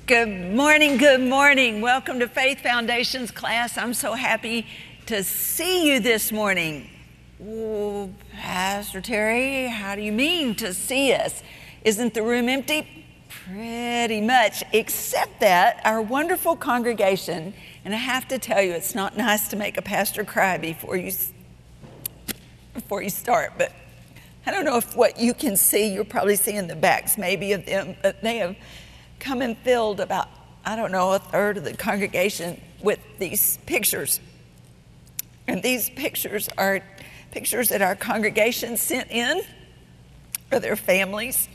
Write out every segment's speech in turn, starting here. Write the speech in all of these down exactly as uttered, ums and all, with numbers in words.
Good morning, good morning. Welcome to Faith Foundations class. I'm so happy to see you this morning. Oh, Pastor Terry, how do you mean to see us? Isn't the room empty? Pretty much, except that our wonderful congregation, and I have to tell you, it's not nice to make a pastor cry before you, before you start, but I don't know if what you can see, you're probably seeing the backs maybe of them, but they have come and filled about, I don't know, a third of the congregation with these pictures. And these pictures are pictures that our congregation sent in for their families.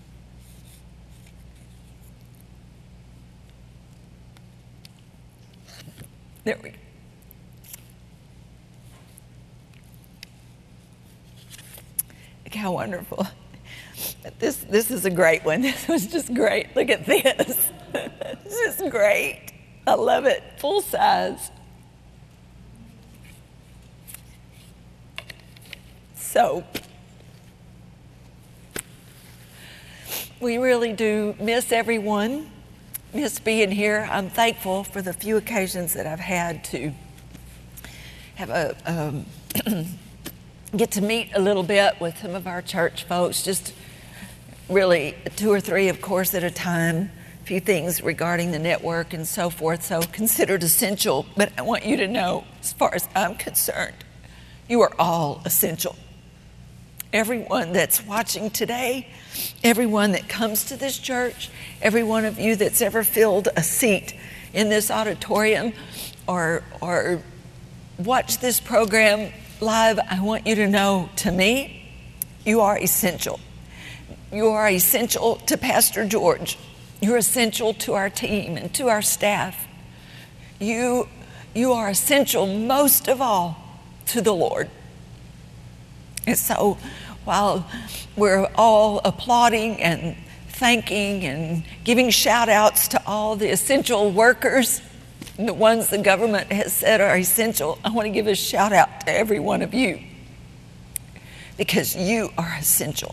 There we go. Look how wonderful. This this is a great one. This was just great. Look at this. This is great. I love it. Full size. So, we really do miss everyone, miss being here. I'm thankful for the few occasions that I've had to have a um, get to meet a little bit with some of our church folks, just really two or three, of course, at a time, a few things regarding the network and so forth, so considered essential. But I want you to know, as far as I'm concerned, you are all essential. Everyone that's watching today, everyone that comes to this church, every one of you that's ever filled a seat in this auditorium or, or watched this program live, I want you to know, to me, you are essential. You are essential to Pastor George. You're essential to our team and to our staff. You, you are essential most of all to the Lord. And so while we're all applauding and thanking and giving shout outs to all the essential workers, the ones the government has said are essential, I want to give a shout out to every one of you, because you are essential.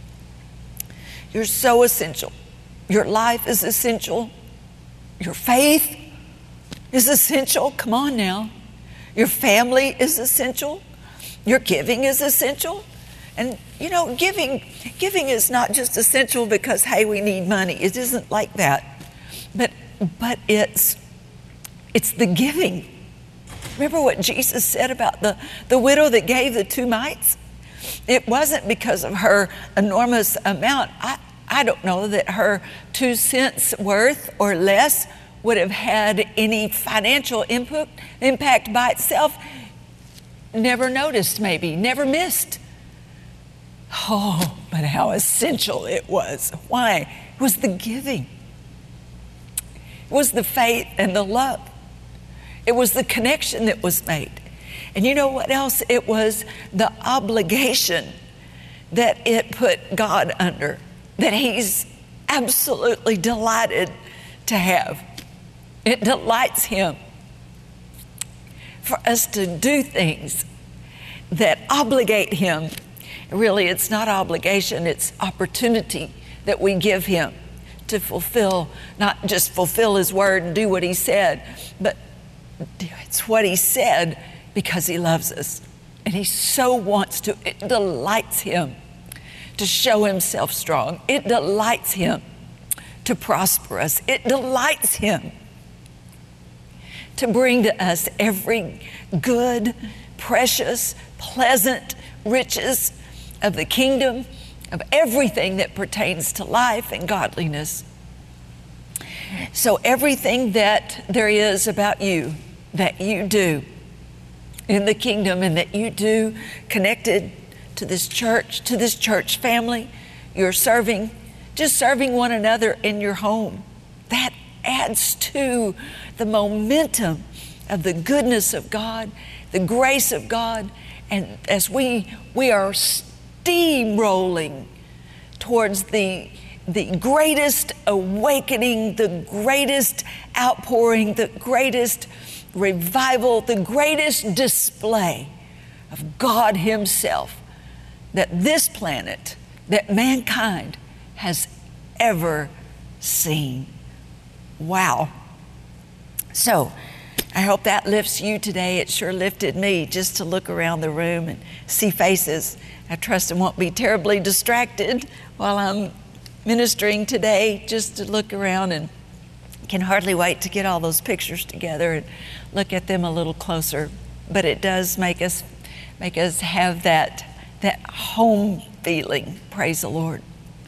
You're so essential. Your life is essential. Your faith is essential. Come on now. Your family is essential. Your giving is essential. And you know, giving giving is not just essential because, hey, we need money. It isn't like that. But but it's it's the giving. Remember what Jesus said about the, the widow that gave the two mites? It wasn't because of her enormous amount. I, I don't know that her two cents worth or less would have had any financial input, impact by itself. Never noticed, maybe, never missed. Oh, but how essential it was. Why? It was the giving. It was the faith and the love. It was the connection that was made. And you know what else? It was the obligation that it put God under, that He's absolutely delighted to have. It delights Him for us to do things that obligate Him. Really, it's not obligation, it's opportunity that we give Him to fulfill, not just fulfill His word and do what He said, but it's what He said because He loves us. And He so wants to. It delights Him to show Himself strong. It delights Him to prosper us. It delights Him to bring to us every good, precious, pleasant riches of the kingdom, of everything that pertains to life and godliness. So everything that there is about you, that you do in the kingdom and that you do connected to this church, to this church family, you're serving, just serving one another in your home. That adds to the momentum of the goodness of God, the grace of God. And as we we are steamrolling towards the the greatest awakening, the greatest outpouring, the greatest revival, the greatest display of God Himself that this planet, that mankind has ever seen. Wow. So I hope that lifts you today. It sure lifted me just to look around the room and see faces. I trust I won't be terribly distracted while I'm ministering today, just to look around, and can hardly wait to get all those pictures together and look at them a little closer. But it does make us make us have that that home feeling. Praise the Lord.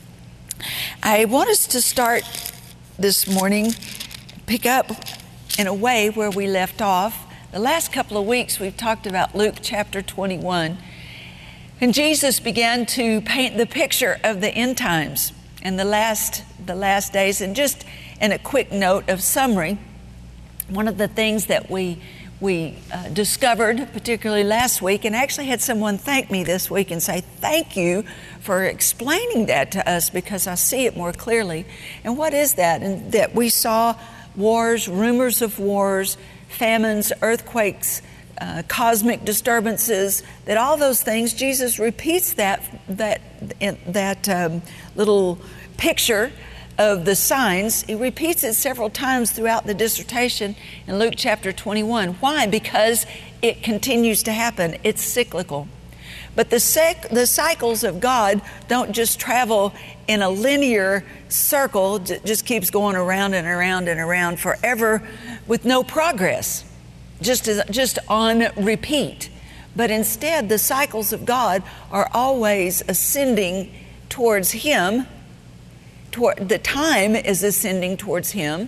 I want us to start this morning, pick up in a way where we left off. The last couple of weeks we've talked about Luke chapter twenty-one, and Jesus began to paint the picture of the end times and the last the last days. And just in a quick note of summary, one of the things that we we uh, discovered, particularly last week, and actually had someone thank me this week and say, thank you for explaining that to us, because I see it more clearly. And what is that? And that we saw wars, rumors of wars, famines, earthquakes, uh, cosmic disturbances, that all those things, Jesus repeats that, that, that um, little picture of the signs. He repeats it several times throughout the dissertation in Luke chapter twenty-one. Why? Because it continues to happen. It's cyclical. But the, sec- the cycles of God don't just travel in a linear circle, it just keeps going around and around and around forever with no progress, just, as, just on repeat. But instead, the cycles of God are always ascending towards Him. Toward, the time is ascending towards Him,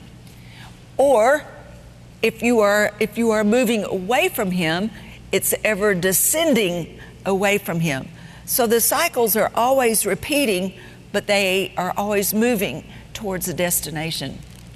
or if you are if you are moving away from Him, it's ever descending away from Him. So the cycles are always repeating, but they are always moving towards a destination.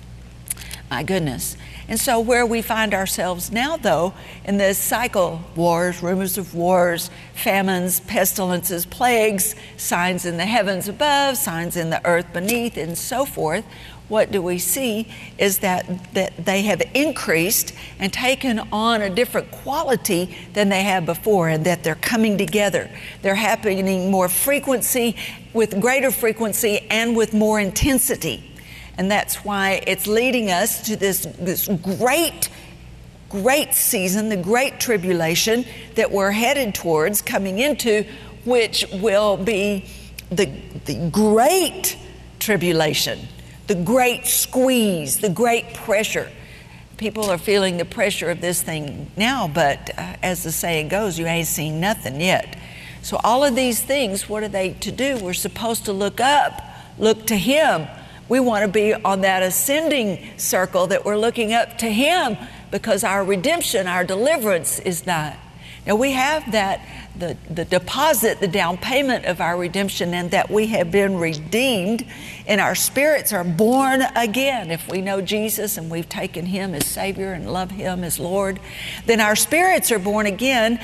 My goodness. And so where we find ourselves now, though, in this cycle, wars, rumors of wars, famines, pestilences, plagues, signs in the heavens above, signs in the earth beneath, and so forth, what do we see is that, that they have increased and taken on a different quality than they had before, and that they're coming together. They're happening more frequency, with greater frequency and with more intensity. And that's why it's leading us to this, this great, great season, the great tribulation that we're headed towards, coming into, which will be the, the great tribulation, the great squeeze, the great pressure. People are feeling the pressure of this thing now, but uh, as the saying goes, you ain't seen nothing yet. So all of these things, what are they to do? We're supposed to look up, look to Him. We want to be on that ascending circle, that we're looking up to Him, because our redemption, our deliverance is nigh. Now we have that, the, the deposit, the down payment of our redemption, and that we have been redeemed, and our spirits are born again. If we know Jesus and we've taken Him as Savior and love Him as Lord, then our spirits are born again,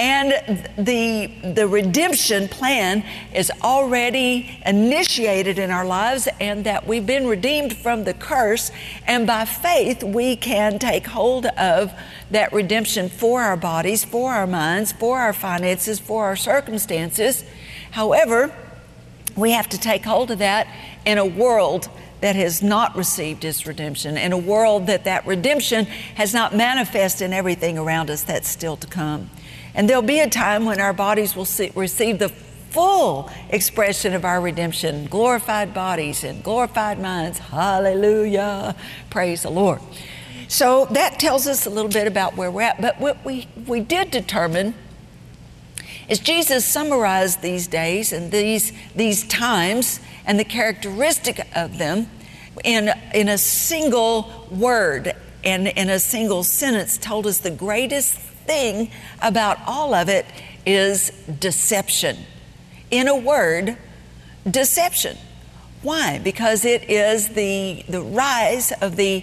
and the, the redemption plan is already initiated in our lives, and that we've been redeemed from the curse, and by faith we can take hold of that redemption for our bodies, for our minds, for our finances, for our circumstances. However, we have to take hold of that in a world that has not received its redemption, in a world that that redemption has not manifested in everything around us that's still to come. And there'll be a time when our bodies will see, receive the full expression of our redemption, glorified bodies and glorified minds. Hallelujah. Praise the Lord. So that tells us a little bit about where we're at. But what we, we did determine is Jesus summarized these days and these, these times and the characteristic of them in, in a single word and in a single sentence. Told us the greatest thing about all of it is deception. In a word, deception. Why? Because it is the, the rise of the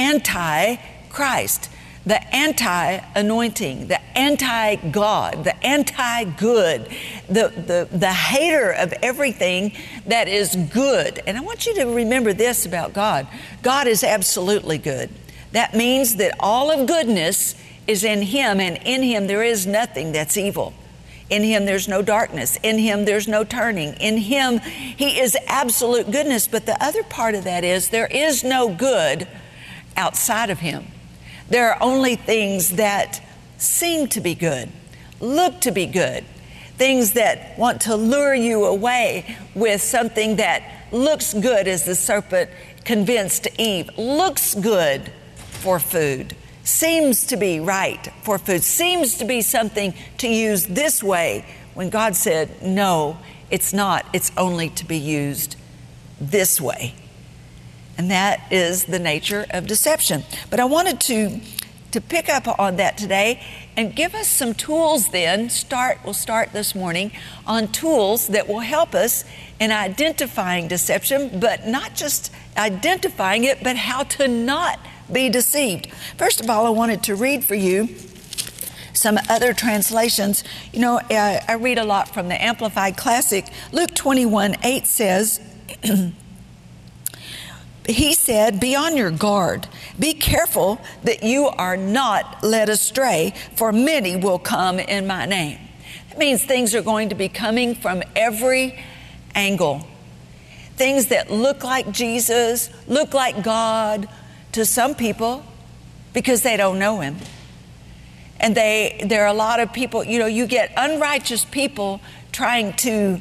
anti-Christ, the anti-anointing, the anti-God, the anti-good, the, the, the hater of everything that is good. And I want you to remember this about God. God is absolutely good. That means that all of goodness is in Him, and in Him there is nothing that's evil. In Him, there's no darkness. In Him, there's no turning. In Him, He is absolute goodness. But the other part of that is there is no good outside of Him. There are only things that seem to be good, look to be good, things that want to lure you away with something that looks good, as the serpent convinced Eve, looks good for food, seems to be right for food, seems to be something to use this way, when God said, no, it's not. It's only to be used this way. And that is the nature of deception. But I wanted to, to pick up on that today and give us some tools then. Start, we'll start this morning on tools that will help us in identifying deception, but not just identifying it, but how to not be deceived. First of all, I wanted to read for you some other translations. You know, uh, I read a lot from the Amplified Classic. Luke twenty-one eight says, He said, be on your guard. Be careful that you are not led astray, for many will come in my name. That means things are going to be coming from every angle. Things that look like Jesus, look like God to some people because they don't know Him. And they, there are a lot of people, you know, you get unrighteous people trying to,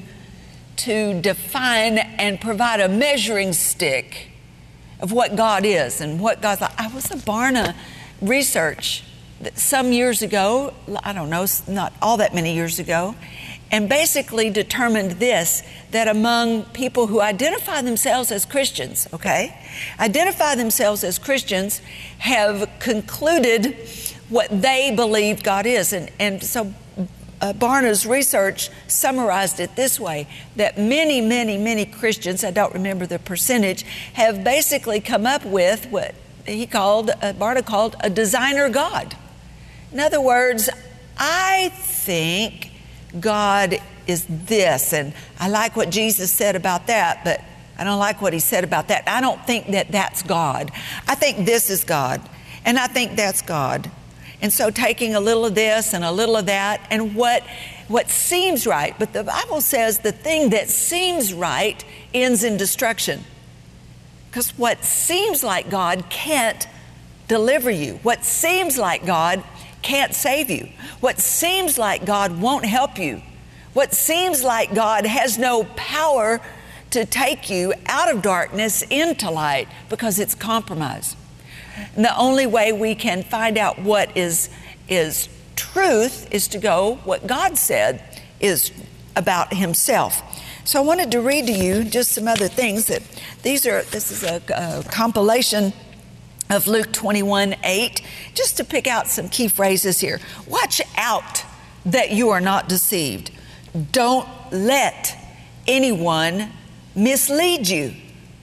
to define and provide a measuring stick of what God is and what God's like. I was a Barna research some years ago, I don't know, not all that many years ago, and basically determined this, that among people who identify themselves as Christians, okay, identify themselves as Christians, have concluded what they believe God is. And, and so uh, Barna's research summarized it this way, that many, many, many Christians, I don't remember the percentage, have basically come up with what he called, uh, Barna called, a designer God. In other words, I think God is this, and I like what Jesus said about that, but I don't like what He said about that. I don't think that that's God. I think this is God, and I think that's God. And so taking a little of this and a little of that, and what, what seems right. But the Bible says the thing that seems right ends in destruction. Because what seems like God can't deliver you. What seems like God can't save you. What seems like God won't help you. What seems like God has no power to take you out of darkness into light, because it's compromise. And the only way we can find out what is, is truth is to go what God said is about Himself. So I wanted to read to you just some other things. That these are. This is a, a compilation of Luke twenty-one eight, just to pick out some key phrases here. Watch out that you are not deceived. Don't let anyone mislead you.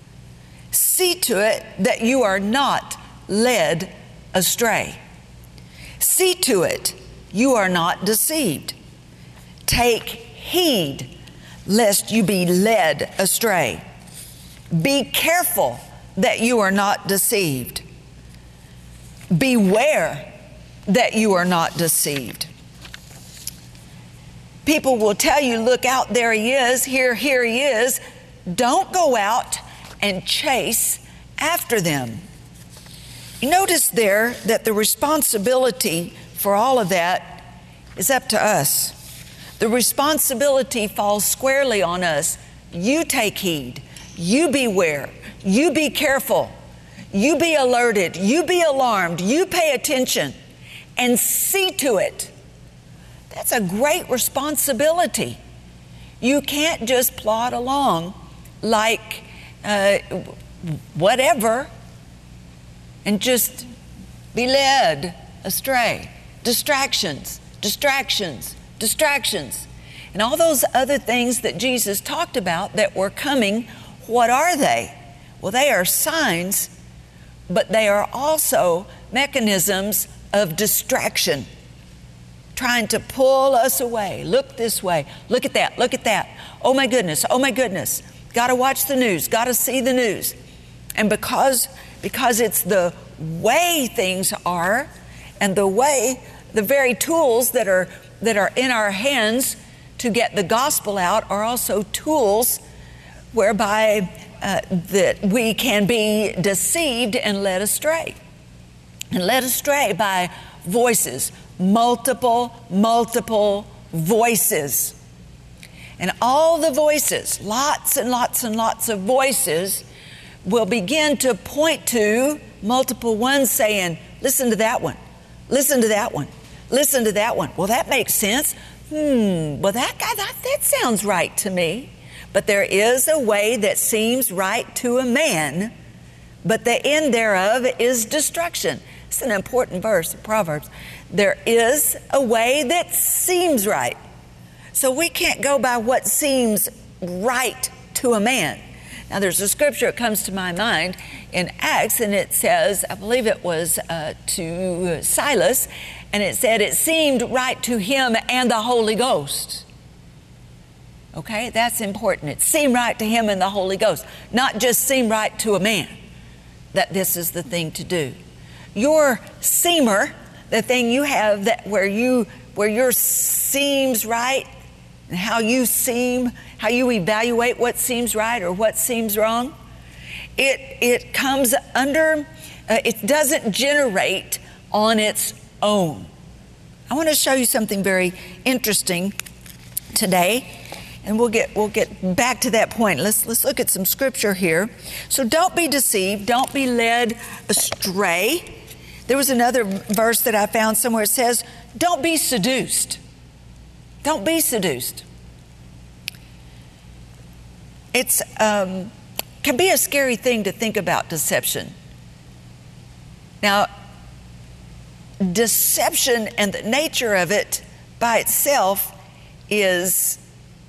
See to it that you are not led astray. See to it you are not deceived. Take heed lest you be led astray. Be careful that you are not deceived. Beware that you are not deceived. People will tell you, look out, there he is, here, here he is. Don't go out and chase after them. Notice there that the responsibility for all of that is up to us. The responsibility falls squarely on us. You take heed. You beware. You be careful. You be alerted. You be alarmed. You pay attention and see to it. That's a great responsibility. You can't just plod along like uh, whatever and just be led astray. Distractions, distractions, distractions. And all those other things that Jesus talked about that were coming, what are they? Well, they are signs, but they are also mechanisms of distraction, trying to pull us away. Look this way. Look at that. Look at that. Oh my goodness. Oh my goodness. Got to watch the news. Got to see the news. And because, because it's the way things are, and the way, the very tools that are, that are in our hands to get the gospel out are also tools whereby uh, that we can be deceived and led astray. And led astray by voices, multiple, multiple voices. And all the voices, lots and lots and lots of voices, will begin to point to multiple ones saying, listen to that one, listen to that one, listen to that one. Well, that makes sense. Hmm, well, that guy, that, that sounds right to me. But there is a way that seems right to a man, but the end thereof is destruction. It's an important verse in Proverbs. There is a way that seems right. So we can't go by what seems right to a man. Now, there's a scripture that comes to my mind in Acts, and it says, I believe it was uh, to Silas, and it said it seemed right to him and the Holy Ghost. Okay, that's important. It seemed right to him and the Holy Ghost, not just seem right to a man that this is the thing to do. Your seamer, the thing you have that where you where your seems right, and how you seem, how you evaluate what seems right or what seems wrong, it it comes under, uh, it doesn't generate on its own. I want to show you something very interesting today, and we'll get we'll get back to that point. Let's let's look at some scripture here. So don't be deceived, don't be led astray. There was another verse that I found somewhere. It says, don't be seduced. Don't be seduced. It's um, can be a scary thing to think about deception. Now, deception and the nature of it by itself is,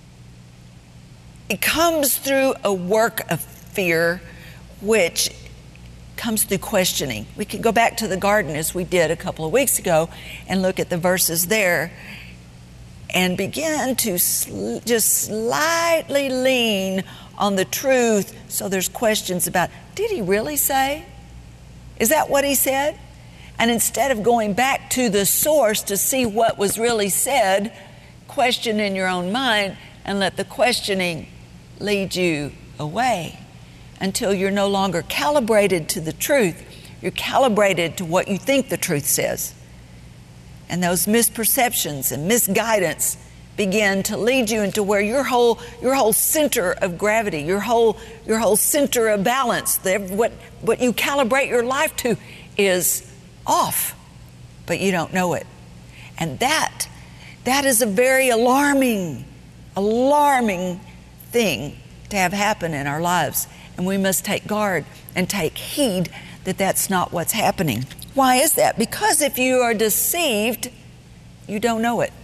it comes through a work of fear, which comes through questioning. We can go back to the garden as we did a couple of weeks ago and look at the verses there and begin to sl- just slightly lean on the truth. So there's questions about, did he really say? Is that what he said? And instead of going back to the source to see what was really said, question in your own mind and let the questioning lead you away until you're no longer calibrated to the truth. You're calibrated to what you think the truth says. And those misperceptions and misguidance begin to lead you into where your whole your whole center of gravity, your whole your whole center of balance, the, what what you calibrate your life to is off, but you don't know it. And that that is a very alarming, alarming thing to have happen in our lives. And we must take guard and take heed that that's not what's happening. Why is that? Because if you are deceived, you don't know it.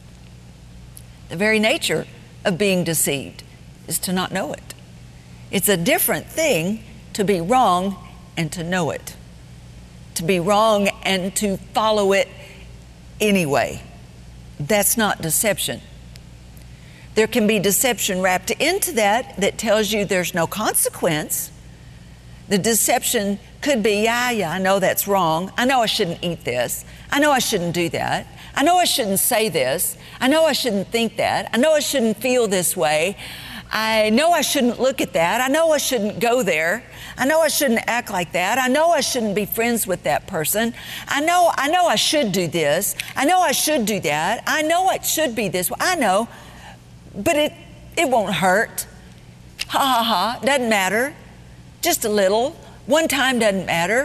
The very nature of being deceived is to not know it. It's a different thing to be wrong and to know it. To be wrong and to follow it anyway. That's not deception. There can be deception wrapped into that that tells you there's no consequence. The deception could be, yeah, yeah, I know that's wrong. I know I shouldn't eat this. I know I shouldn't do that. I know I shouldn't say this. I know I shouldn't think that. I know I shouldn't feel this way. I know I shouldn't look at that. I know I shouldn't go there. I know I shouldn't act like that. I know I shouldn't be friends with that person. I know, I know I should do this. I know I should do that. I know it should be this way. I know, but it, it won't hurt. Ha ha ha, doesn't matter. Just a little. One time doesn't matter.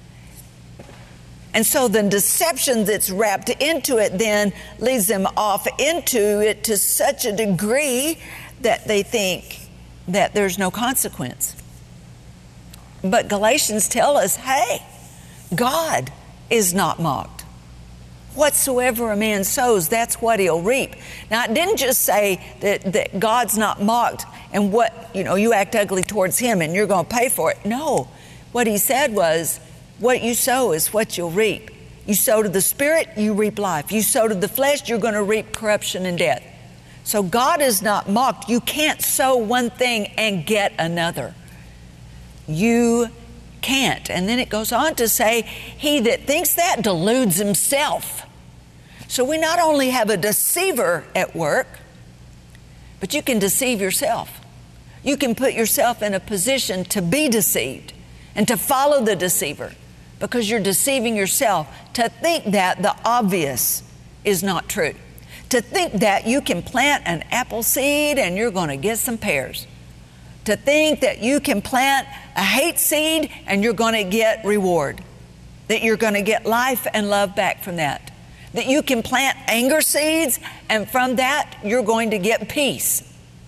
And so the deception that's wrapped into it then leads them off into it to such a degree that they think that there's no consequence. But Galatians tell us, hey, God is not mocked. Whatsoever a man sows, that's what he'll reap. Now, it didn't just say that, that God's not mocked and what, you know, you act ugly towards him and you're going to pay for it. No, what he said was, what you sow is what you'll reap. You sow to the spirit, you reap life. You sow to the flesh, you're going to reap corruption and death. So God is not mocked. You can't sow one thing and get another. You can't. And then it goes on to say, he that thinks that deludes himself. So we not only have a deceiver at work, but you can deceive yourself. You can put yourself in a position to be deceived and to follow the deceiver because you're deceiving yourself to think that the obvious is not true. To think that you can plant an apple seed and you're going to get some pears. To think that you can plant a hate seed and you're going to get reward. That you're going to get life and love back from that. That you can plant anger seeds and from that you're going to get peace.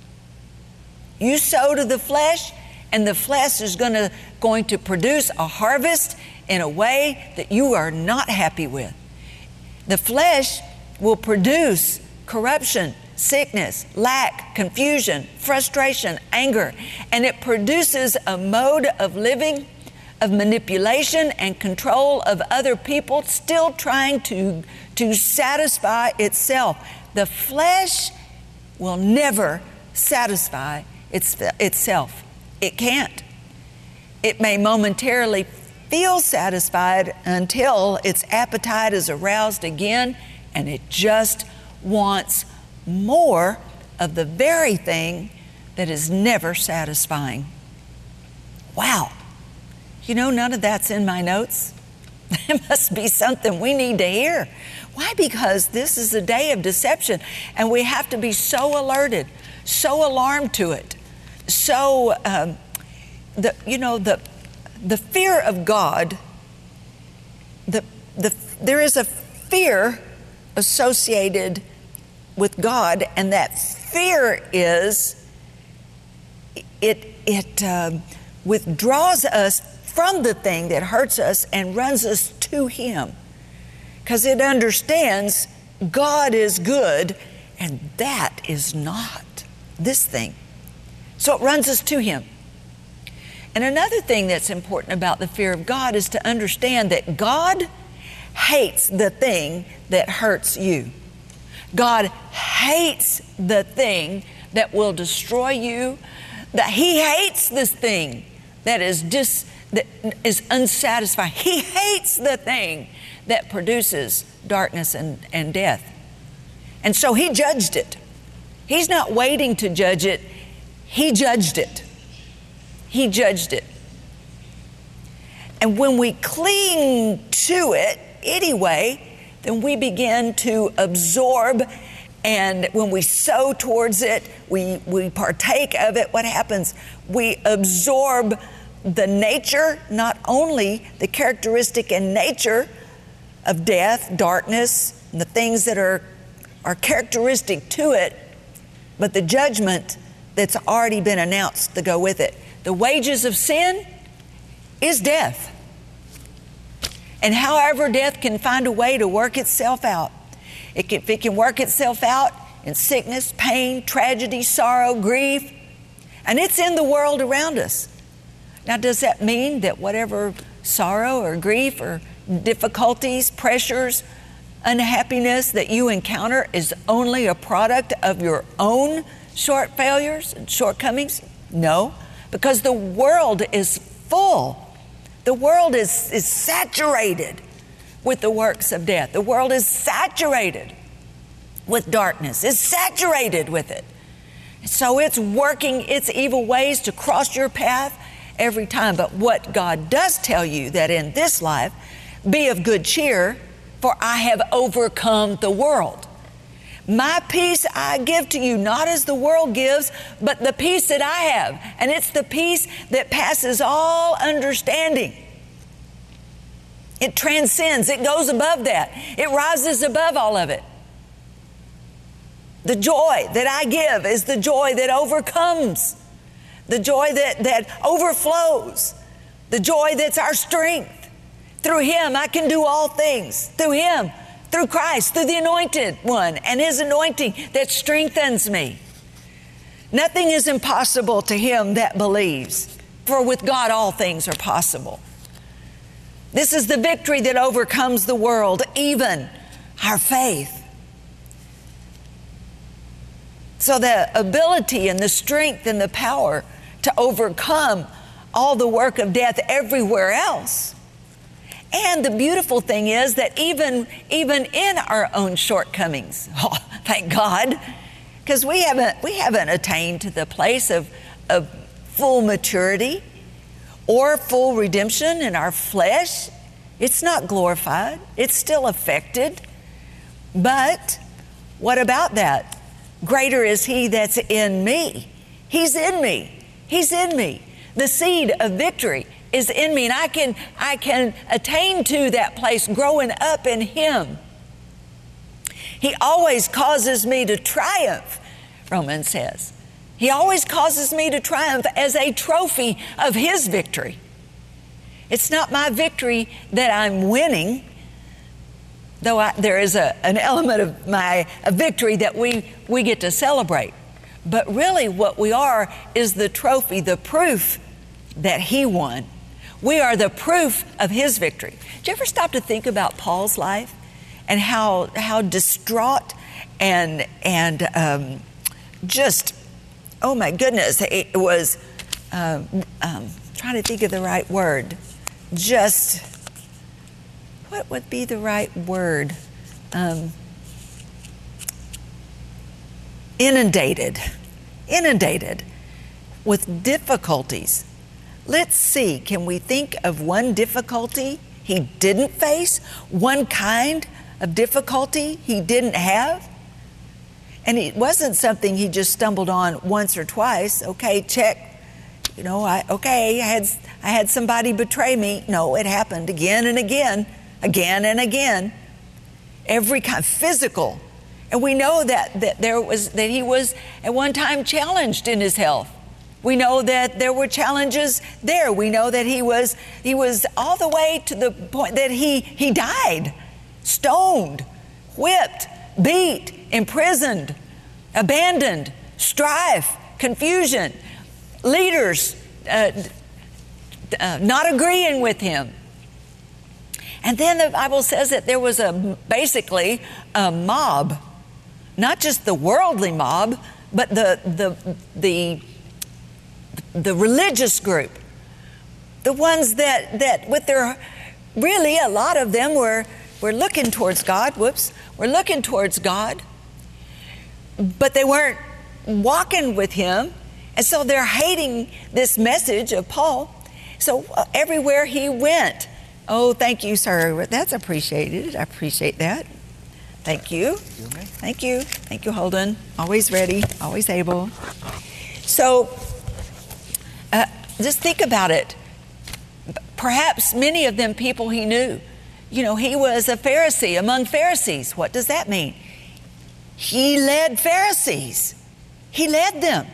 You sow to the flesh and the flesh is going to, going to produce a harvest in a way that you are not happy with. The flesh will produce corruption, sickness, lack, confusion, frustration, anger, and it produces a mode of living, of manipulation and control of other people, still trying to, to satisfy itself. The flesh will never satisfy its, itself. It can't. It may momentarily feel satisfied until its appetite is aroused again and it just wants more of the very thing that is never satisfying. Wow. You know, none of that's in my notes. It must be something we need to hear. Why? Because this is a day of deception and we have to be so alerted, so alarmed to it. So, um, the you know, the the fear of God, the the there is a fear associated with God, and that fear is it it uh, withdraws us from the thing that hurts us and runs us to Him, because it understands God is good and that is not this thing. So it runs us to Him. And another thing that's important about the fear of God is to understand that God hates the thing that hurts you. God hates the thing that will destroy you. That He hates this thing that is dis, that is unsatisfying. He hates the thing that produces darkness and, and death. And so He judged it. He's not waiting to judge it. He judged it. He judged it. And when we cling to it anyway, then we begin to absorb, and when we sow towards it, we, we partake of it. What happens? We absorb the nature, not only the characteristic and nature of death, darkness, and the things that are, are characteristic to it, but the judgment that's already been announced to go with it. The wages of sin is death. And however death can find a way to work itself out, it can, if it can work itself out in sickness, pain, tragedy, sorrow, grief, and it's in the world around us. Now, does that mean that whatever sorrow or grief or difficulties, pressures, unhappiness that you encounter is only a product of your own short failures and shortcomings? No. Because the world is full. The world is, is saturated with the works of death. The world is saturated with darkness. It's saturated with it. So it's working its evil ways to cross your path every time. But what God does tell you that in this life, be of good cheer, for I have overcome the world. My peace I give to you, not as the world gives, but the peace that I have. And it's the peace that passes all understanding. It transcends. It goes above that. It rises above all of it. The joy that I give is the joy that overcomes. The joy that, that overflows. The joy that's our strength. Through Him, I can do all things. Through Him. Through Christ, through the Anointed One and His anointing that strengthens me. Nothing is impossible to him that believes, for with God all things are possible. This is the victory that overcomes the world, even our faith. So the ability and the strength and the power to overcome all the work of death everywhere else. And the beautiful thing is that even, even in our own shortcomings, oh, thank God, because we haven't, we haven't attained to the place of, of full maturity or full redemption in our flesh. It's not glorified. It's still affected. But what about that? Greater is He that's in me. He's in me. He's in me. The seed of victory is in me, and I can, I can attain to that place growing up in Him. He always causes me to triumph, Romans says. He always causes me to triumph as a trophy of His victory. It's not my victory that I'm winning, though I, there is a, an element of my a victory that we, we get to celebrate. But really what we are is the trophy, the proof that He won. We are the proof of His victory. Did you ever stop to think about Paul's life and how how distraught and and um, just, oh my goodness, it was, um, um, trying to think of the right word, just, what would be the right word? Um, inundated, inundated with difficulties. Let's see, can we think of one difficulty he didn't face? One kind of difficulty he didn't have? And it wasn't something he just stumbled on once or twice. Okay, check. You know, I okay, I had I had somebody betray me. No, it happened again and again, again and again. Every kind, physical. And we know that, that there was that he was at one time challenged in his health. We know that there were challenges there. We know that he was he was all the way to the point that he he died, stoned, whipped, beat, imprisoned, abandoned, strife, confusion, leaders uh, uh, not agreeing with him. And then the Bible says that there was a basically a mob, not just the worldly mob, but the the the the religious group, the ones that that with their really a lot of them were were looking towards God. Whoops, were looking towards God, but they weren't walking with Him, and so they're hating this message of Paul. So uh, everywhere he went, oh, thank you, sir. That's appreciated. I appreciate that. Thank you. Thank you. Thank you, Holden. Always ready, always able. So uh, just think about it. Perhaps many of them people he knew. You know, he was a Pharisee among Pharisees. What does that mean? He led Pharisees. He led them.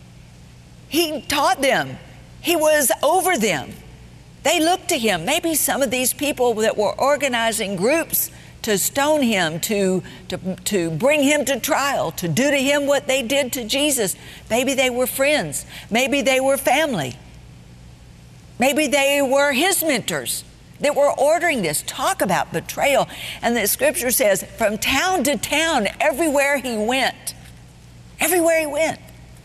He taught them. He was over them. They looked to him. Maybe some of these people that were organizing groups to stone him, to, to, to bring him to trial, to do to him what they did to Jesus. Maybe they were friends. Maybe they were family. Maybe they were his mentors that were ordering this. Talk about betrayal. And the scripture says, from town to town, everywhere he went, everywhere he went,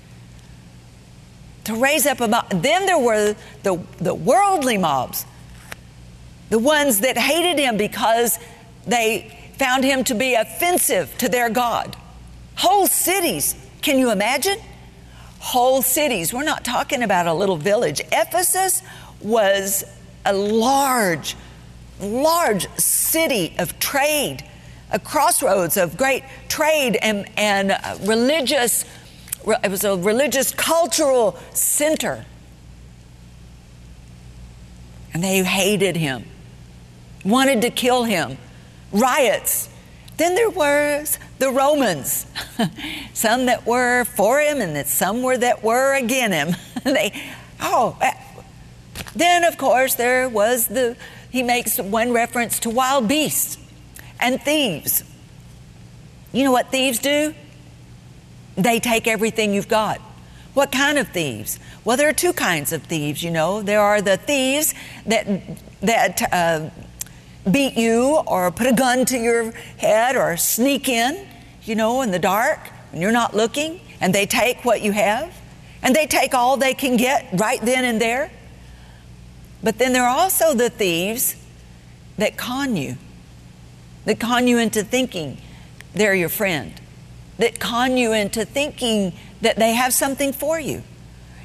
to raise up a mob. Then there were the, the worldly mobs, the ones that hated him because they found him to be offensive to their God. Whole cities, can you imagine? Whole cities. We're not talking about a little village. Ephesus was a large, large city of trade, a crossroads of great trade and, and religious, it was a religious cultural center. And they hated him, wanted to kill him, riots. Then there was the Romans, some that were for him and that some were that were against him. they, oh, then of course there was the, he makes one reference to wild beasts and thieves. You know what thieves do? They take everything you've got. What kind of thieves? Well, there are two kinds of thieves, you know. There are the thieves that, that uh, beat you or put a gun to your head or sneak in, you know, in the dark when you're not looking, and they take what you have, and they take all they can get right then and there. But then there are also the thieves that con you, that con you into thinking they're your friend, that con you into thinking that they have something for you.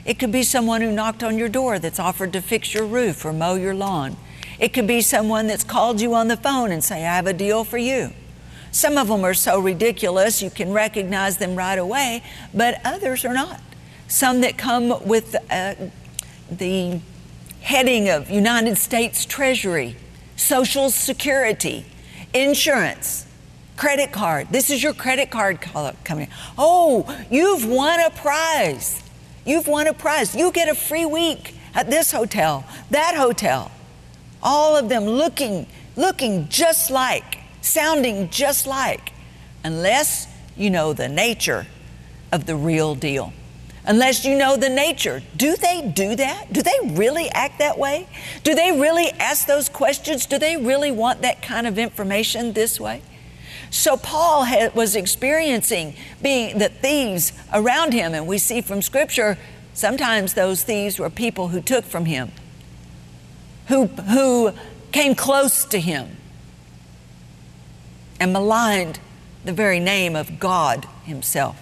It could be someone who knocked on your door that's offered to fix your roof or mow your lawn. It could be someone that's called you on the phone and say, I have a deal for you. Some of them are so ridiculous you can recognize them right away, but others are not. Some that come with uh, the heading of United States Treasury, Social Security, insurance, credit card. This is your credit card coming. Oh, you've won a prize. You've won a prize. You get a free week at this hotel, that hotel. All of them looking, looking just like, sounding just like, unless you know the nature of the real deal. Unless you know the nature. Do they do that? Do they really act that way? Do they really ask those questions? Do they really want that kind of information this way? So Paul had, was experiencing being the thieves around him, and we see from Scripture sometimes those thieves were people who took from him, who, who came close to him and maligned the very name of God himself.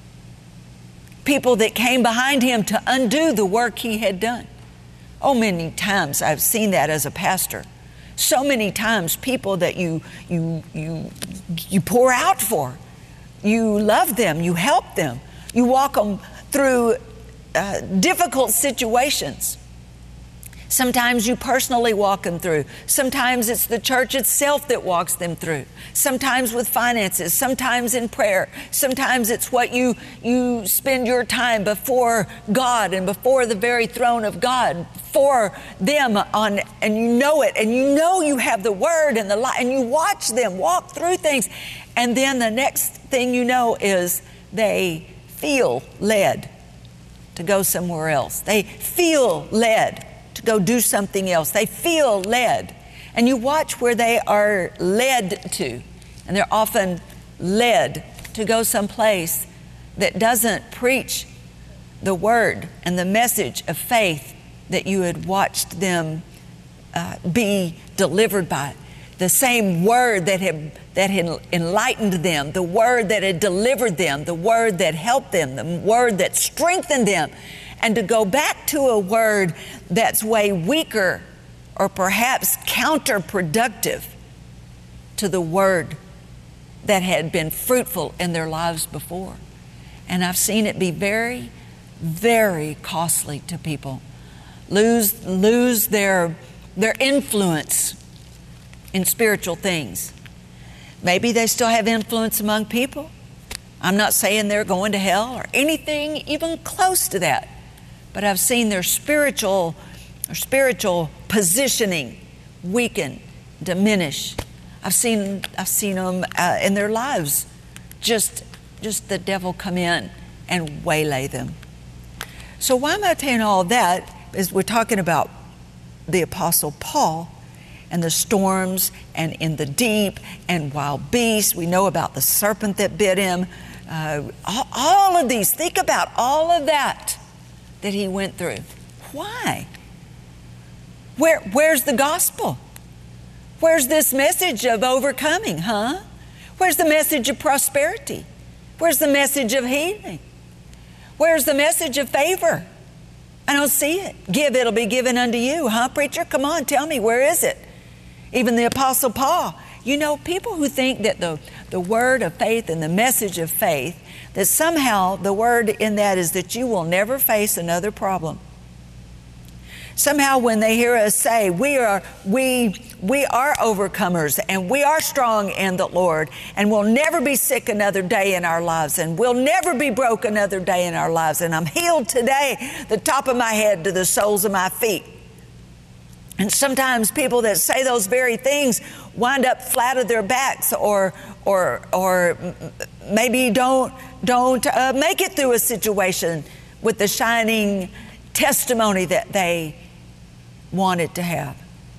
People that came behind him to undo the work he had done. Oh, many times I've seen that as a pastor. So many times people that you you you you pour out for, you love them, you help them, you walk them through uh, difficult situations. Sometimes you personally walk them through. Sometimes it's the church itself that walks them through. Sometimes with finances, sometimes in prayer. Sometimes it's what you, you spend your time before God and before the very throne of God for them on, and you know it, and you know you have the word and the light, and you watch them walk through things. And then the next thing you know is they feel led to go somewhere else. They feel led to go do something else. They feel led. And you watch where they are led to. And they're often led to go someplace that doesn't preach the word and the message of faith that you had watched them uh, be delivered by. The same word that had, that had enlightened them, the word that had delivered them, the word that helped them, the word that strengthened them. And to go back to a word that's way weaker or perhaps counterproductive to the word that had been fruitful in their lives before. And I've seen it be very, very costly to people. Lose, lose their, their influence in spiritual things. Maybe they still have influence among people. I'm not saying they're going to hell or anything even close to that. But I've seen their spiritual, their spiritual positioning weaken, diminish. I've seen, I've seen them uh, in their lives, just, just the devil come in and waylay them. So why am I telling all of that? Is we're talking about the Apostle Paul and the storms and in the deep and wild beasts. We know about the serpent that bit him. Uh, all, all of these, think about all of that that he went through. Why? Where, where's the gospel? Where's this message of overcoming, huh? Where's the message of prosperity? Where's the message of healing? Where's the message of favor? I don't see it. Give, it'll be given unto you, huh, preacher? Come on, tell me, where is it? Even the Apostle Paul. You know, people who think that the, the word of faith and the message of faith, that somehow the word in that is that you will never face another problem. Somehow when they hear us say we are we we are overcomers and we are strong in the Lord and we'll never be sick another day in our lives and we'll never be broke another day in our lives and I'm healed today, the top of my head to the soles of my feet. And sometimes people that say those very things wind up flat on their backs or or or maybe don't don't uh, make it through a situation with the shining testimony that they wanted to have.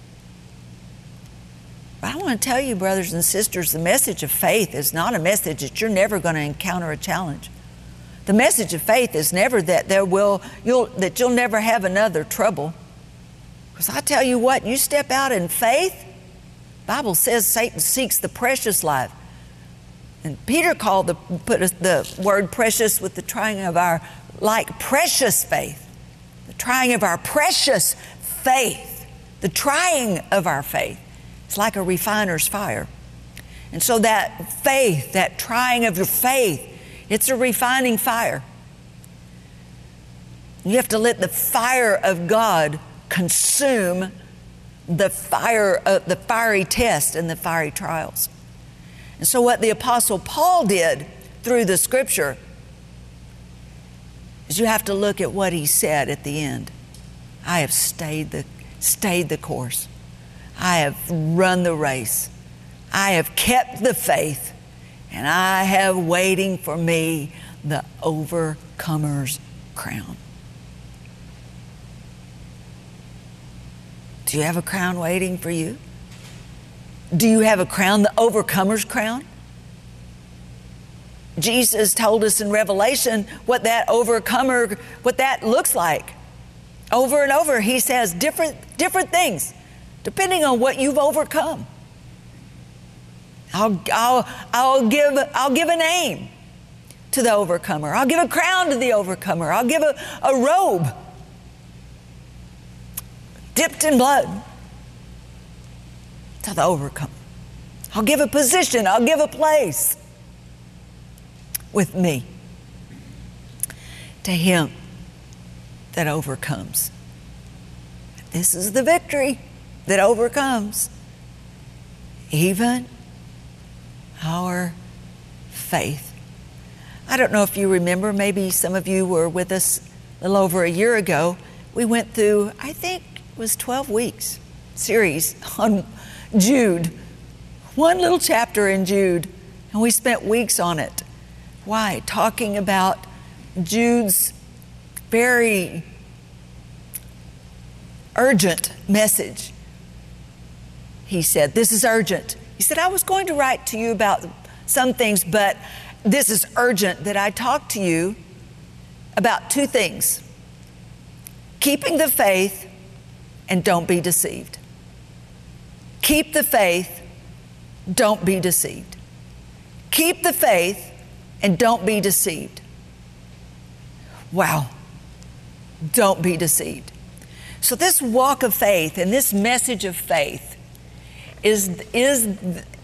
But I want to tell you, brothers and sisters, the message of faith is not a message that you're never going to encounter a challenge. The message of faith is never that there will you'll that you'll never have another trouble. Because I tell you what, you step out in faith, the Bible says Satan seeks the precious life. And Peter called the put the word precious with the trying of our like precious faith. The trying of our precious faith. The trying of our faith. It's like a refiner's fire. And so that faith, that trying of your faith, it's a refining fire. You have to let the fire of God consume the fire, uh, the fiery test and the fiery trials. And so what the Apostle Paul did through the Scripture is you have to look at what he said at the end. I have stayed the, stayed the course. I have run the race. I have kept the faith. And I have waiting for me the overcomer's crown. Do you have a crown waiting for you? Do you have a crown, the overcomer's crown? Jesus told us in Revelation what that overcomer, what that looks like. Over and over, he says different, different things, depending on what you've overcome. I'll, I'll, I'll give, I'll give a name to the overcomer. I'll give a crown to the overcomer. I'll give a, a robe dipped in blood to the overcomer. I'll give a position. I'll give a place with me to him that overcomes. This is the victory that overcomes even our faith. I don't know if you remember, maybe some of you were with us a little over a year ago. We went through, I think it was twelve weeks series on Jude. One little chapter in Jude, and we spent weeks on it. Why? Talking about Jude's very urgent message. He said, this is urgent. He said, I was going to write to you about some things, but this is urgent that I talk to you about two things. Keeping the faith and don't be deceived. Keep the faith, don't be deceived. Keep the faith and don't be deceived. Wow. Don't be deceived. So this walk of faith and this message of faith is, is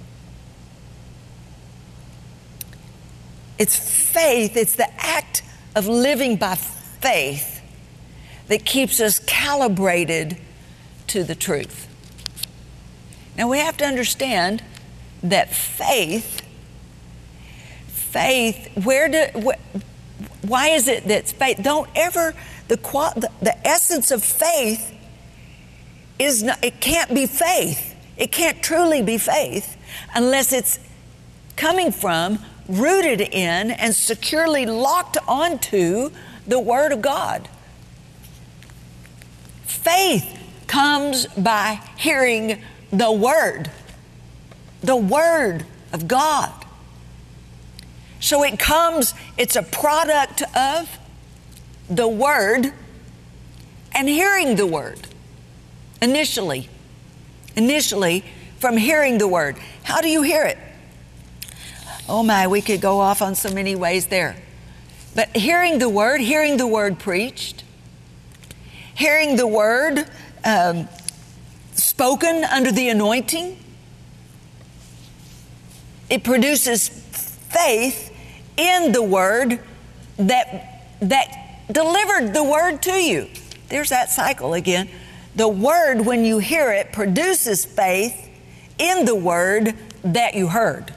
it's faith, it's the act of living by faith that keeps us calibrated to the truth. Now we have to understand that faith, faith, where do, wh- why is it that faith, don't ever, the, the, the essence of faith is not, it can't be faith. It can't truly be faith unless it's coming from, rooted in, and securely locked onto the Word of God. Faith comes by hearing the Word, the Word of God. So it comes, it's a product of the Word and hearing the Word initially. Initially, from hearing the Word. How do you hear it? Oh my, we could go off on so many ways there. But hearing the Word, hearing the Word preached, hearing the Word um, spoken under the anointing, it produces faith in the Word that, that delivered the Word to you. There's that cycle again. The Word, when you hear it, produces faith in the Word that you heard.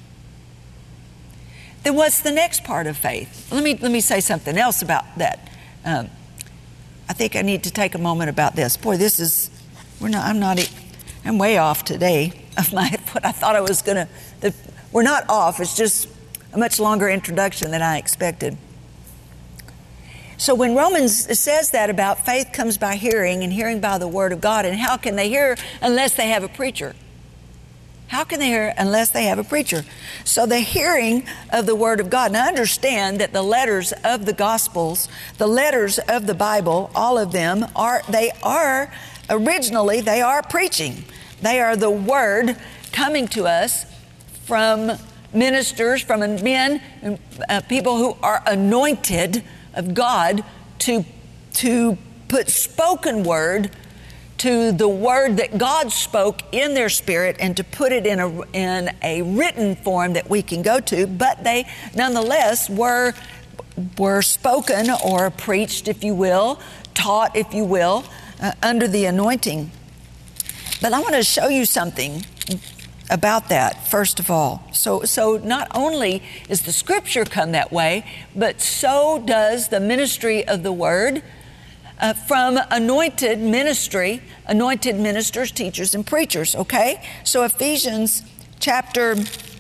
Then what's the next part of faith? Let me let me say something else about that. Um, I think I need to take a moment about this. Boy, this is, we're not, I'm not, I'm way off today of my, what I thought I was going to, we're not off, it's just a much longer introduction than I expected. So when Romans says that about faith comes by hearing and hearing by the Word of God, and how can they hear unless they have a preacher? How can they hear unless they have a preacher? So the hearing of the Word of God. Now understand that the letters of the Gospels, the letters of the Bible, all of them are, they are, originally they are preaching. They are the Word coming to us from ministers, from men, uh, people who are anointed of God to, to put spoken word to the word that God spoke in their spirit and to put it in a, in a written form that we can go to, but they nonetheless were, were spoken or preached, if you will, taught, if you will, uh, under the anointing. But I want to show you something about that, first of all. So, so not only is the scripture come that way, but so does the ministry of the word uh, from anointed ministry, anointed ministers, teachers, and preachers, okay? So Ephesians chapter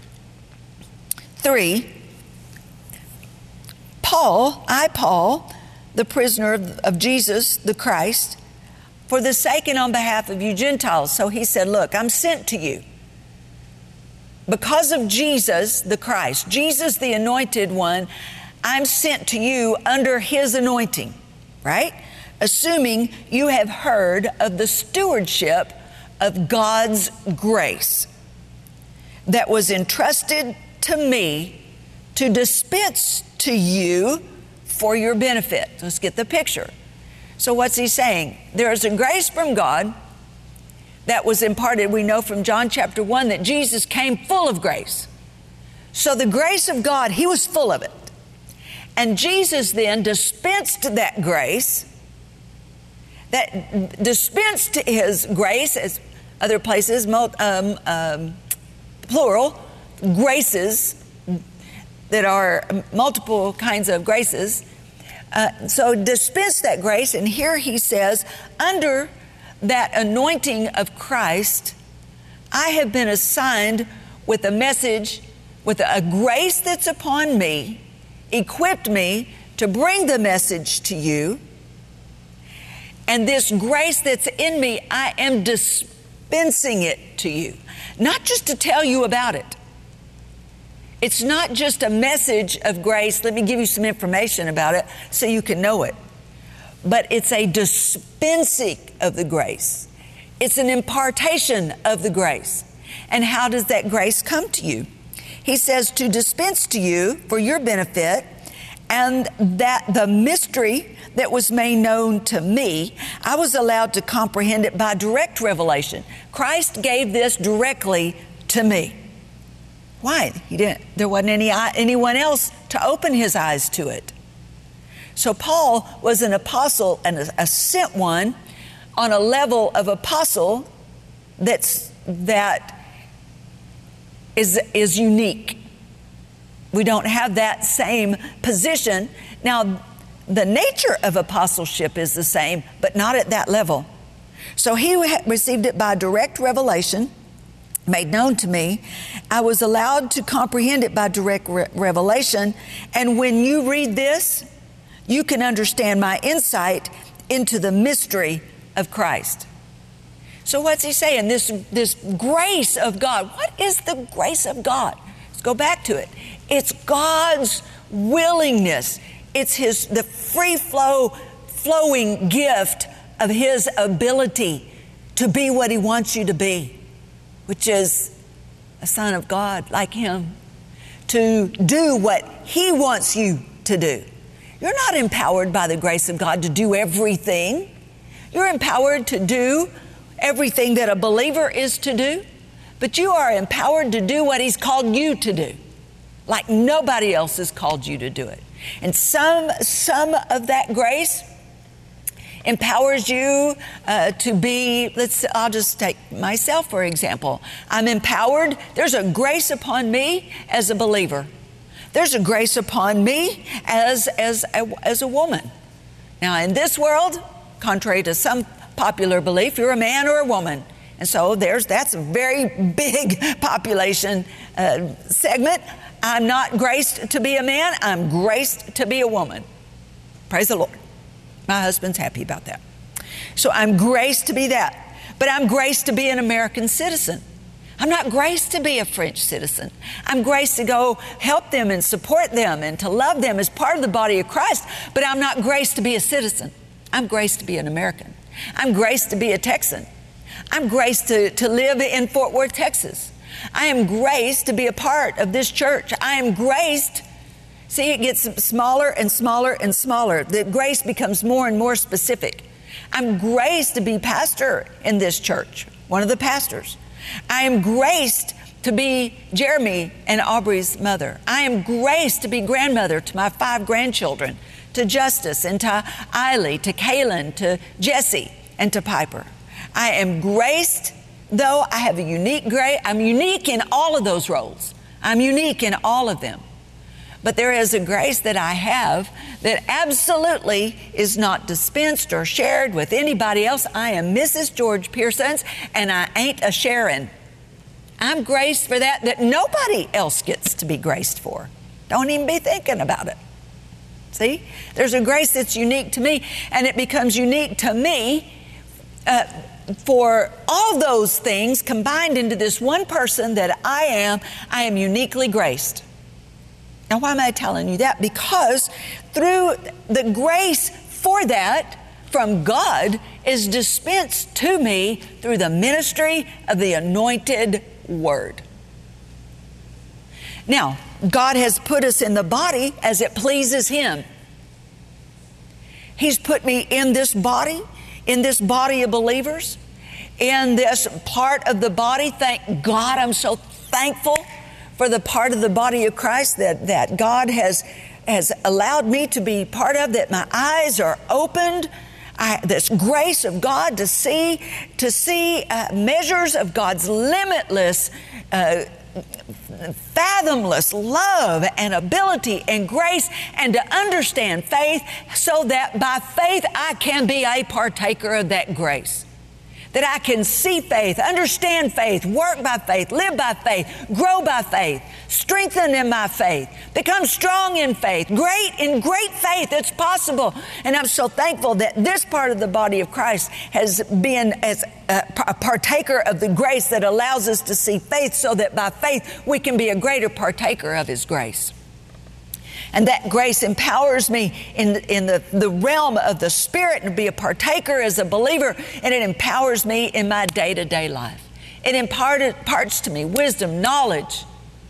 three, Paul, I, Paul, the prisoner of, of Jesus, the Christ, for the sake and on behalf of you Gentiles. So he said, look, I'm sent to you. Because of Jesus, the Christ, Jesus, the anointed one, I'm sent to you under his anointing, right? Assuming you have heard of the stewardship of God's grace that was entrusted to me to dispense to you for your benefit. Let's get the picture. So what's he saying? There is a grace from God that was imparted. We know from John chapter one that Jesus came full of grace. So the grace of God, he was full of it. And Jesus then dispensed that grace, that dispensed his grace, as other places, um, um, plural, graces that are multiple kinds of graces. Uh, so dispense that grace, and here he says, under that anointing of Christ, I have been assigned with a message, with a grace that's upon me, equipped me to bring the message to you. And this grace that's in me, I am dispensing it to you. Not just to tell you about it. It's not just a message of grace. Let me give you some information about it so you can know it. But it's a dispensing of the grace. It's an impartation of the grace. And how does that grace come to you? He says to dispense to you for your benefit, and that the mystery that was made known to me, I was allowed to comprehend it by direct revelation. Christ gave this directly to me. Why? He didn't. There wasn't any anyone else to open his eyes to it. So Paul was an apostle and a, a sent one on a level of apostle that's that is is unique. We don't have that same position. Now, the nature of apostleship is the same, but not at that level. So he received it by direct revelation, made known to me. I was allowed to comprehend it by direct re- revelation. And when you read this, you can understand my insight into the mystery of Christ. So what's he saying? This, this grace of God. What is the grace of God? Let's go back to it. It's God's willingness. It's his, the free flow, flowing gift of his ability to be what he wants you to be, which is a son of God like him, to do what he wants you to do. You're not empowered by the grace of God to do everything. You're empowered to do everything that a believer is to do, but you are empowered to do what he's called you to do, like nobody else has called you to do it. And some, some of that grace empowers you uh, to be, let's, I'll just take myself, for example. I'm empowered. There's a grace upon me as a believer. There's a grace upon me as, as, a, as a woman. Now, in this world, contrary to some popular belief, you're a man or a woman. And so there's, that's a very big population uh, segment. I'm not graced to be a man. I'm graced to be a woman. Praise the Lord. My husband's happy about that. So I'm graced to be that. But I'm graced to be an American citizen. I'm not graced to be a French citizen. I'm graced to go help them and support them and to love them as part of the body of Christ. But I'm not graced to be a citizen. I'm graced to be an American. I'm graced to be a Texan. I'm graced to, to live in Fort Worth, Texas. I am graced to be a part of this church. I am graced. See, it gets smaller and smaller and smaller. The grace becomes more and more specific. I'm graced to be pastor in this church, one of the pastors. I am graced to be Jeremy and Aubrey's mother. I am graced to be grandmother to my five grandchildren, to Justice and to Eiley, to Kaylin, to Jesse, and to Piper. I am graced, though I have a unique grace. I'm unique in all of those roles. I'm unique in all of them. But there is a grace that I have that absolutely is not dispensed or shared with anybody else. I am Missus George Pearsons, and I ain't a Sharon. I'm graced for that, that nobody else gets to be graced for. Don't even be thinking about it. See? There's a grace that's unique to me, and it becomes unique to me uh, for all those things combined into this one person that I am. I am uniquely graced. Now, why am I telling you that? Because through the grace for that from God is dispensed to me through the ministry of the anointed word. Now, God has put us in the body as it pleases Him. He's put me in this body, in this body of believers, in this part of the body. Thank God, I'm so thankful for the part of the body of Christ that, that God has, has allowed me to be part of, that my eyes are opened. I, this grace of God to see, to see uh, measures of God's limitless, uh, fathomless love and ability and grace, and to understand faith so that by faith I can be a partaker of that grace. That I can see faith, understand faith, work by faith, live by faith, grow by faith, strengthen in my faith, become strong in faith, great in great faith. It's possible. And I'm so thankful that this part of the body of Christ has been as a partaker of the grace that allows us to see faith, so that by faith we can be a greater partaker of His grace. And that grace empowers me in, in the, the realm of the Spirit to be a partaker as a believer, and it empowers me in my day-to-day life. It imparted, imparts to me wisdom, knowledge.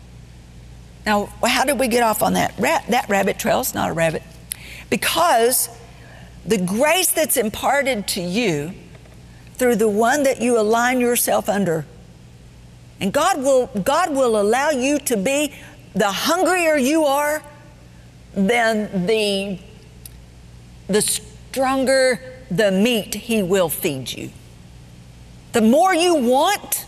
Now, how did we get off on that? Ra- that rabbit trail? It's not a rabbit. Because the grace that's imparted to you through the one that you align yourself under, and God will, God will allow you to be, the hungrier you are, then the, the stronger the meat He will feed you. The more you want,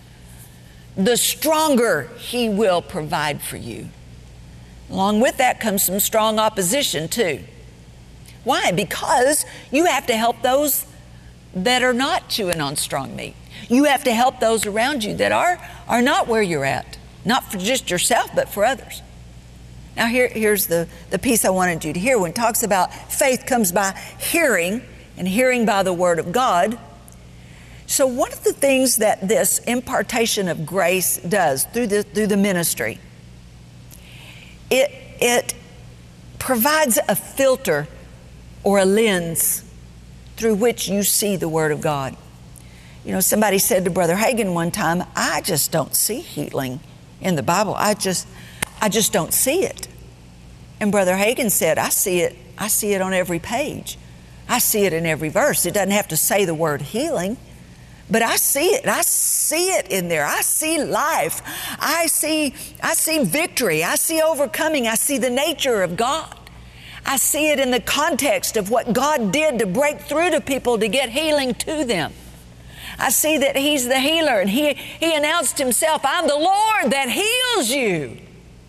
the stronger He will provide for you. Along with that comes some strong opposition too. Why? Because you have to help those that are not chewing on strong meat. You have to help those around you that are, are not where you're at. Not for just yourself, but for others. Now here, here's the, the piece I wanted you to hear. When it talks about faith comes by hearing, and hearing by the Word of God. So one of the things that this impartation of grace does through the, through the ministry, it, it provides a filter or a lens through which you see the Word of God. You know, somebody said to Brother Hagin one time, I just don't see healing in the Bible. I just... I just don't see it. And Brother Hagin said, I see it. I see it on every page. I see it in every verse. It doesn't have to say the word healing, but I see it. I see it in there. I see life. I see, I see victory. I see overcoming. I see the nature of God. I see it in the context of what God did to break through to people to get healing to them. I see that He's the healer, and He, he announced Himself, I'm the Lord that heals you.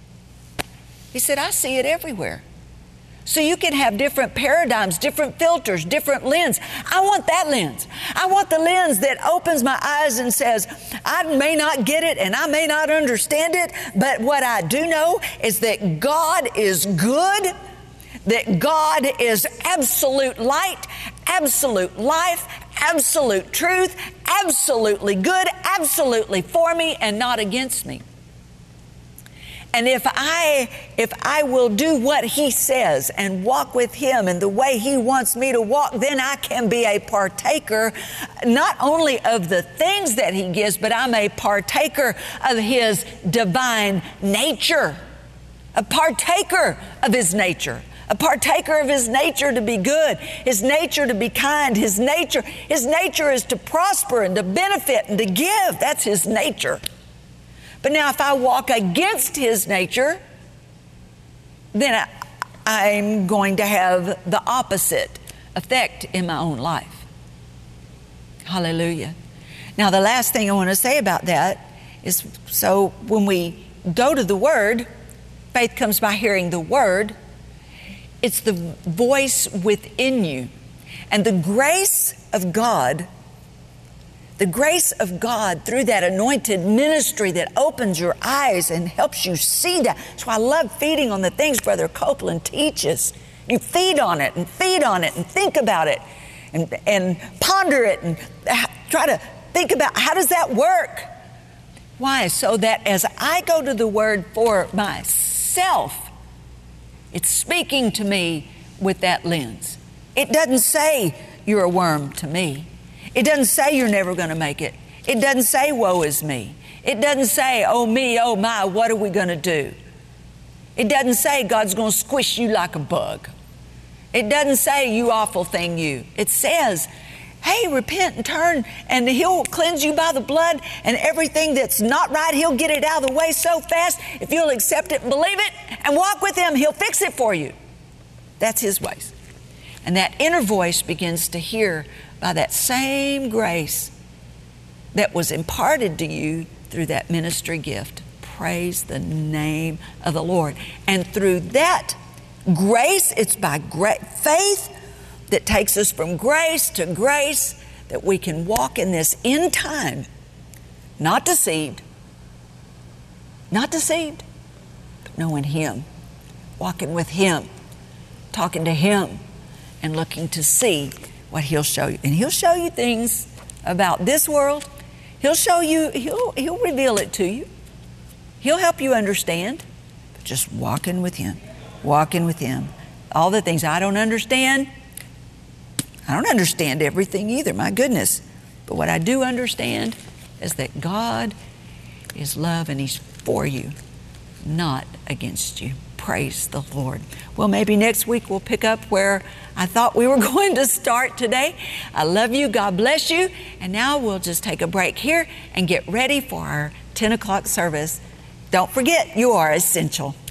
He said, I see it everywhere. So you can have different paradigms, different filters, different lens. I want that lens. I want the lens that opens my eyes and says, I may not get it and I may not understand it, but what I do know is that God is good, that God is absolute light, absolute life, absolute truth, absolutely good, absolutely for me and not against me. And if I, if I will do what He says and walk with Him in the way He wants me to walk, then I can be a partaker not only of the things that He gives, but I'm a partaker of His divine nature, a partaker of His nature, a partaker of his nature to be good, his nature to be kind, his nature, his nature is to prosper and to benefit and to give. That's his nature. But now if I walk against his nature, then I, I'm going to have the opposite effect in my own life. Hallelujah. Now the last thing I want to say about that is, so when we go to the Word, faith comes by hearing the Word. It's the voice within you. And the grace of God, the grace of God through that anointed ministry that opens your eyes and helps you see that. That's why I love feeding on the things Brother Copeland teaches. You feed on it and feed on it and think about it and, and ponder it and try to think about, how does that work? Why? So that as I go to the Word for myself, it's speaking to me with that lens. It doesn't say you're a worm to me. It doesn't say you're never going to make it. It doesn't say woe is me. It doesn't say, oh me, oh my, what are we going to do? It doesn't say God's going to squish you like a bug. It doesn't say you awful thing you. It says, hey, repent and turn, and he'll cleanse you by the blood, and everything that's not right, he'll get it out of the way so fast. If you'll accept it and believe it and walk with him, he'll fix it for you. That's his ways. And that inner voice begins to hear by that same grace that was imparted to you through that ministry gift. Praise the name of the Lord. And through that grace, it's by great faith that takes us from grace to grace, that we can walk in this end time, not deceived, not deceived, but knowing him, walking with him, talking to him, and looking to see what he'll show you. And he'll show you things about this world. He'll show you, he'll, he'll reveal it to you. He'll help you understand, but just walking with him, walking with him. All the things I don't understand, I don't understand everything either, my goodness. But what I do understand is that God is love and he's for you, not against you. Praise the Lord. Well, maybe next week we'll pick up where I thought we were going to start today. I love you. God bless you. And now we'll just take a break here and get ready for our ten o'clock service. Don't forget, you are essential.